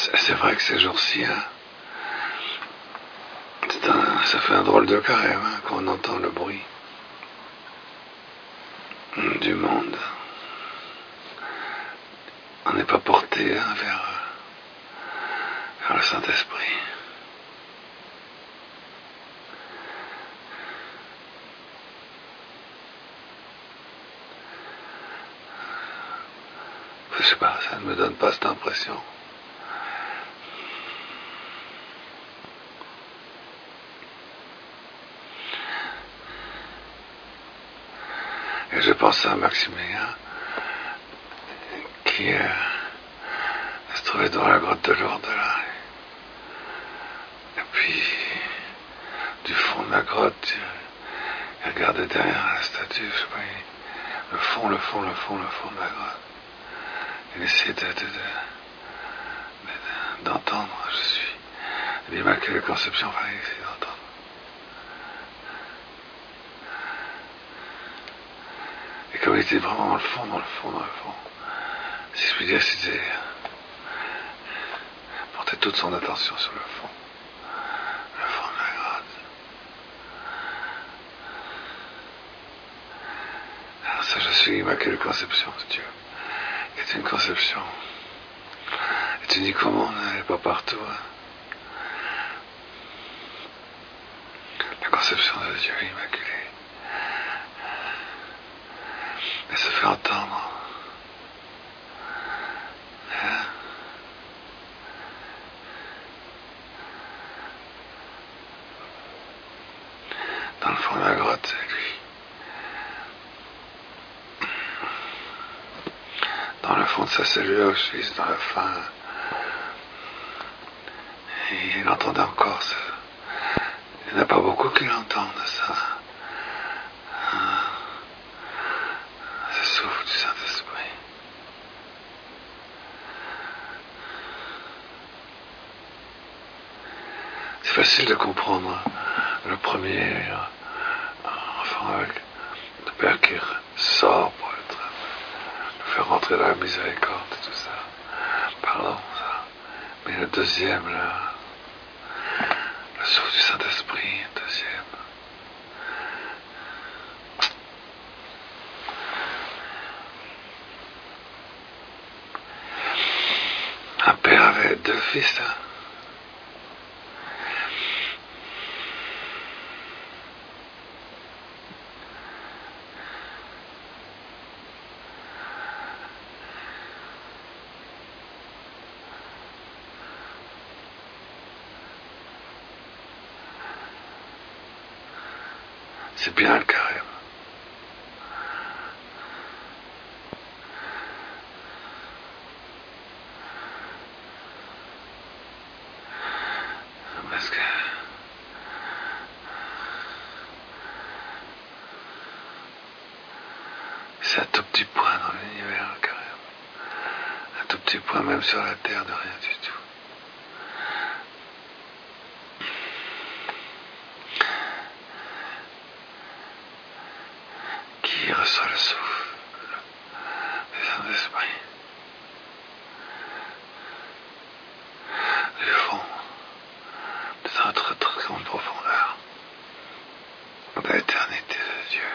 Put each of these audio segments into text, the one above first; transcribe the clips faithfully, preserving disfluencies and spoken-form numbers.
C'est vrai que ces jours-ci, hein, un, ça fait un drôle de carême hein, quand on entend le bruit du monde. On n'est pas porté hein, vers, vers le Saint-Esprit. Je sais pas, ça ne me donne pas cette impression. Et je pense à Maximilien qui euh, se trouvait dans la grotte de Lourdes là. Et puis du fond de la grotte, il regardait derrière la statue, je sais pas, le fond, le fond, le fond, le fond de la grotte. Il essayait de, de, de, de, d'entendre, je suis l'Immaculée Conception, enfin il essayait d'entendre. Et comme il était vraiment dans le fond, dans le fond, dans le fond, si je puis dire, c'était portait toute son attention sur le fond, le fond de la grotte. Alors ça, je suis l'Immaculée Conception de Dieu, qui est une conception. Et tu dis comment, elle n'est pas partout. Hein. La conception de Dieu immaculée. Elle se fait entendre. Hein? Dans le fond de la grotte, c'est lui. Dans le fond de sa cellule Auschwitz, dans la fin, et il entendait encore ça. Il n'y en a pas beaucoup qui l'entendent, ça. Ce souffle du Saint-Esprit. C'est facile de comprendre le premier enfant avec le père qui sort pour être, le faire rentrer dans la miséricorde et tout ça. Pardon, ça. Mais le deuxième, là, le souffle du Saint-Esprit, le deuxième. Un père avait deux fils, hein. C'est bien le carême. Parce que c'est un tout petit point dans l'univers, le carême. Un tout petit point même sur la terre de rien du tout. Qui reçoit le souffle du Saint-Esprit du fond de notre très grande profondeur de l'éternité de Dieu.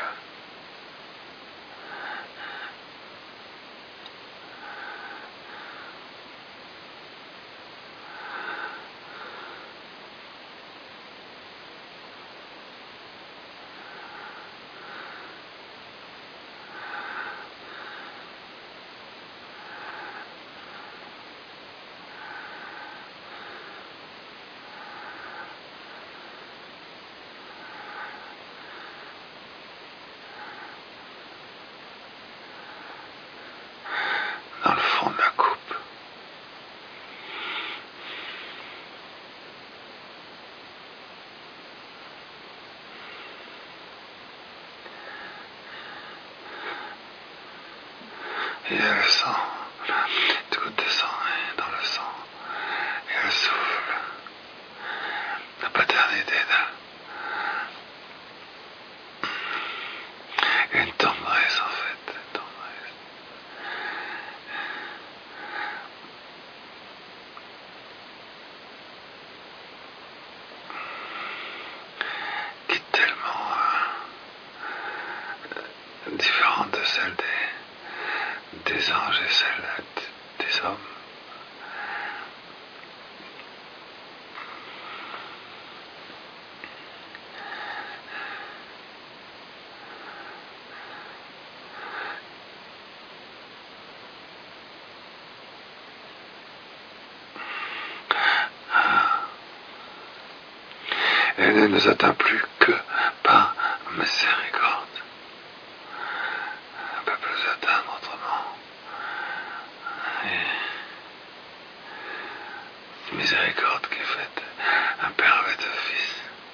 Dans le fond de la coupe. Il y a le sang, une goutte de sang dans le sang, et le souffle, la paternité, et une tendresse en fait, une tendresse. elle ne nous atteint plus que par miséricorde. Elle ne peut plus nous atteindre autrement. Et miséricorde qui est faite un père avec un fils.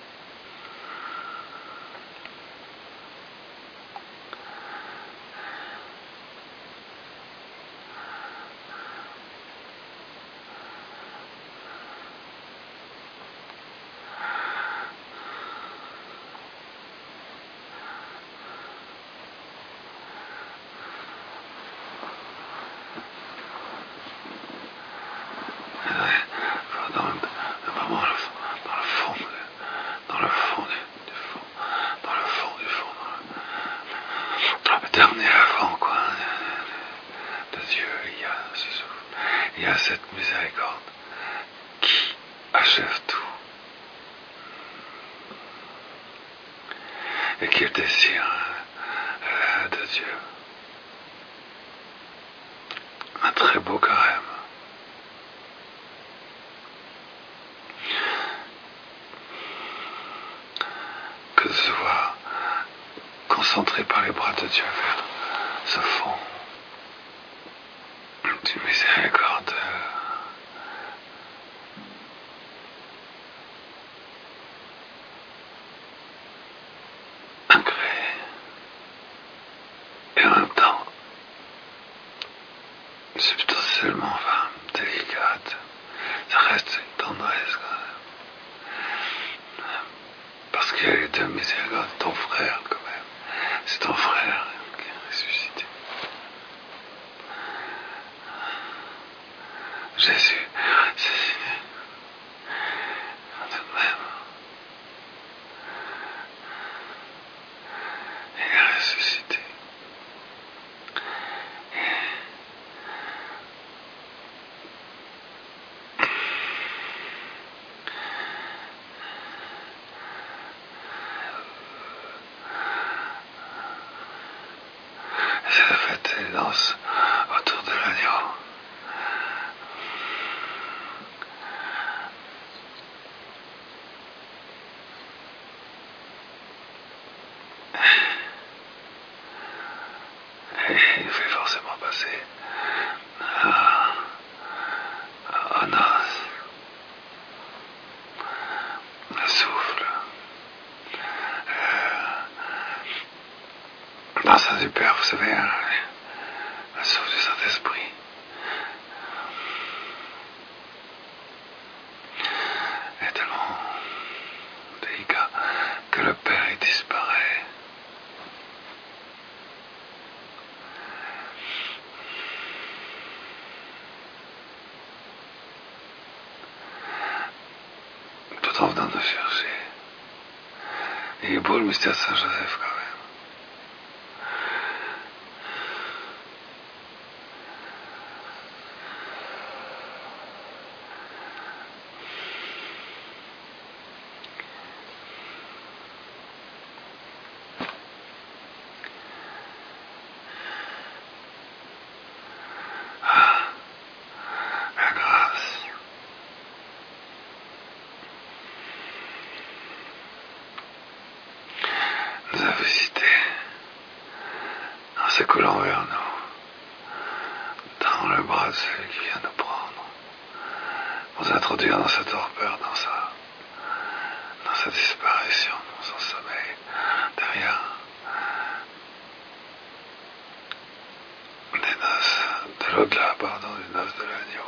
Dans le, vraiment dans le, dans le fond, dans le fond du, du fond, dans le fond du fond, dans le, dans le dernier avant quoi, de, de Dieu, il y a ce souffle, il y a cette miséricorde qui achève tout et qui est le désir euh, de Dieu. Un très beau carême. Que de se voir concentré par les bras de Dieu vers ce fond d'une miséricorde incréée et en même temps substantiellement enfin, délicate. Ça reste une tendresse quand même. Parce qu'il y a les deux miséricordes, ton frère quand même. C'est ton frère qui est ressuscité. Jésus ressuscité. Tout de même. Il est ressuscité. C'est la fête des danses autour de l'agneau. Et il fait forcément passer à, à noces, le souffle, euh, dans sa du Père, vous savez, hein, le souffle du Saint-Esprit. Est tellement délicat que le Père il disparaît. Tout en venant de chercher. Et il est beau le mystère de Saint-Joseph quand même. La grâce. Nous a visités en s'écoulant vers nous, dans le bras de celui qui vient nous prendre, nous introduire dans sa torpeur, dans sa, dans sa disparition, dans son sommeil, derrière des noces de l'au-delà, pardon, des noces de l'agneau.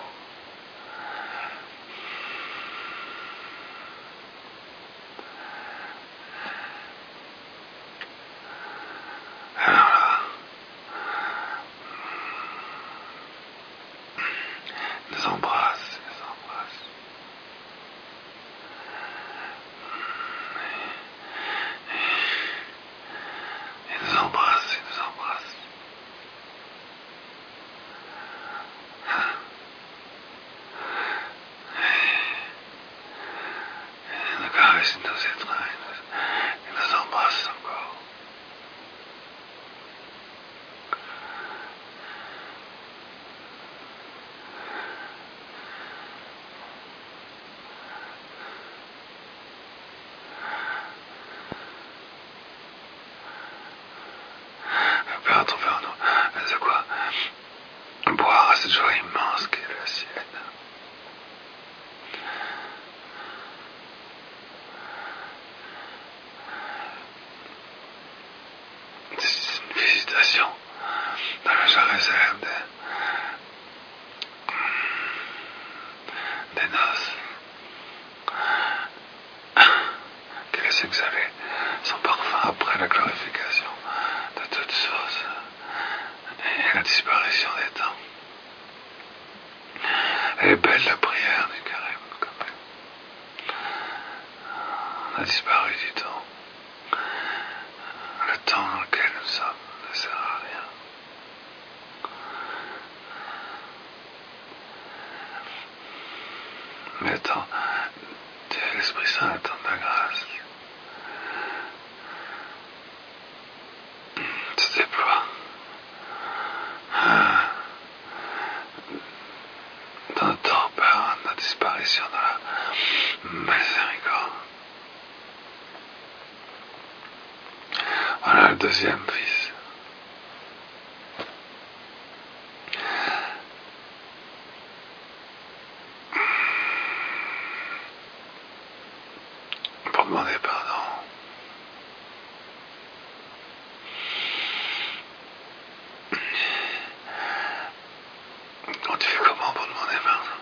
Alors là, il nous embrasse, il nous embrasse. Il nous embrasse, il nous embrasse. Il nous caresse, il nous étreint, il nous, il nous embrasse encore. des noces, qui laisse exhaler son parfum après la glorification de toutes choses et la disparition des temps. Elle est belle la prière du carême, quand même. On a disparu du temps. Le temps dans lequel nous sommes ne sert à rien. Mais le temps de l'Esprit Saint, le temps de la grâce, se déploie dans notre torpeur, dans la disparition, dans la miséricorde. Voilà le deuxième fils. Pour demander pardon. Quand tu fais comment pour demander pardon?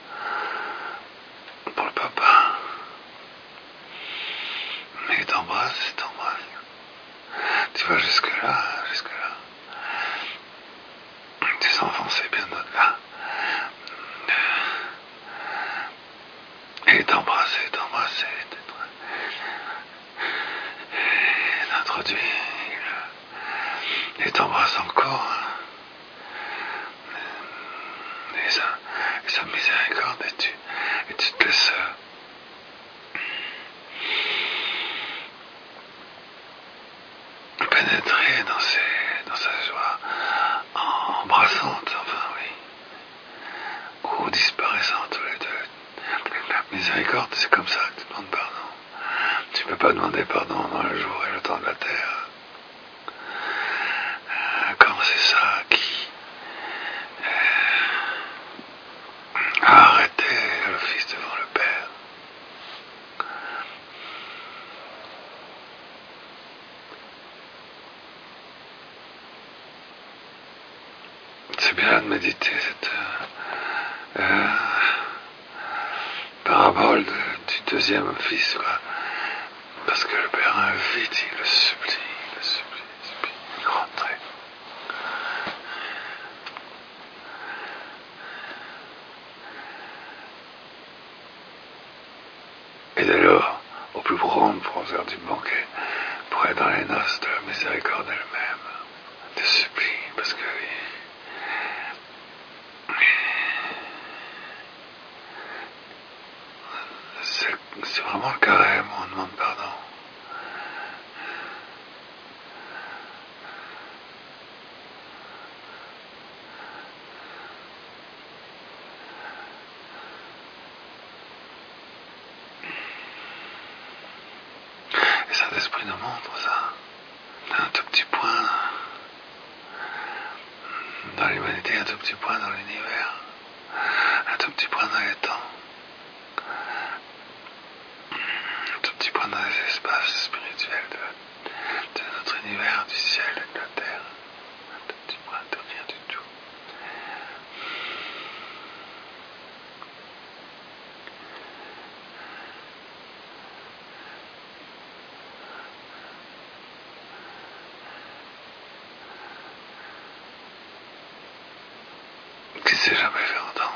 Pour le papa. Mais il t'embrasse, il t'embrasse. Tu vas jusque-là, jusque-là. Tes enfants, c'est bien au-delà. Et t'embrasser, t'embrasser, t'introduire. Et t'embrasse encore. Et sa, et sa miséricorde, et tu, et tu te laisses pénétrer dans, ses, dans sa joie embrassante, enfin oui, ou disparaissant tous les deux. La miséricorde, c'est comme ça que tu demandes pardon. Tu ne peux pas demander pardon dans le jour et le temps de la terre. Comme c'est ça qui euh, a arrêté le Fils devant le Père. C'est bien de méditer cette euh, euh, parabole de, du deuxième fils, quoi. Parce que le Père invite, il le supplie, il le supplie, il le supplie, rentrez. Et dès lors, au plus prompt pour faire du banquet, pour être dans les noces de la miséricorde elle-même, te supplie, parce que c'est, c'est vraiment le carême où on demande pardon. Et Saint-Esprit nous montre ça, un tout petit point dans l'humanité, un tout petit point dans l'univers, un tout petit point dans les temps, un tout petit point dans les espaces spirituels de, de notre univers, du ciel et de la terre, un tout petit point de rien du tout. Qui s'est jamais fait entendre.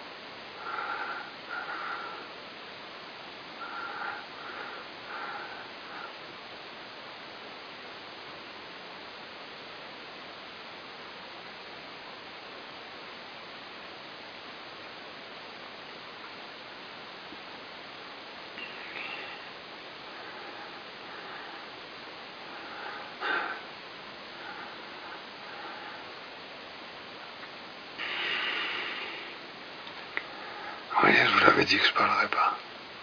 Oui, je vous l'avais dit que je parlerais pas.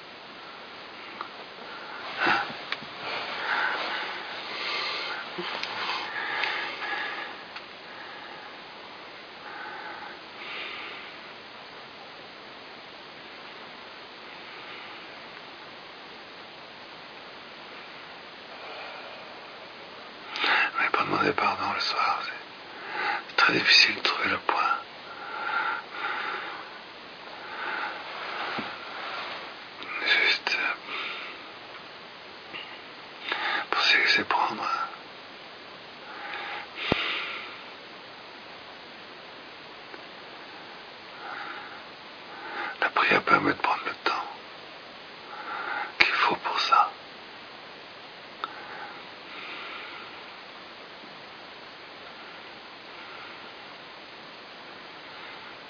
Mais pour demander pardon le soir, c'est très difficile de trouver le point. laisser prendre. La prière permet de prendre